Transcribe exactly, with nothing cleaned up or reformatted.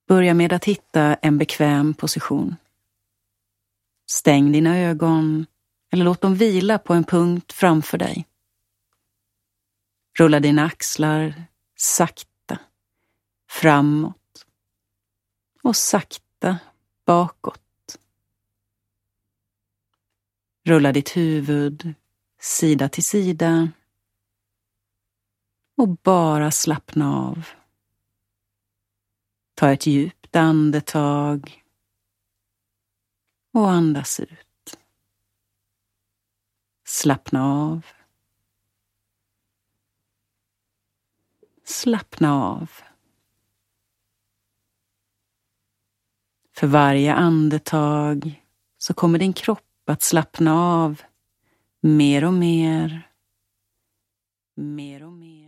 Börja med att hitta en bekväm position. Stäng dina ögon eller låt dem vila på en punkt framför dig. Rulla dina axlar sakta framåt och sakta bakåt. Rulla ditt huvud sida till sida och bara slappna av. Ta ett djupt andetag och andas ut. Slappna av. Slappna av. För varje andetag så kommer din kropp att slappna av mer och mer. Mer och mer.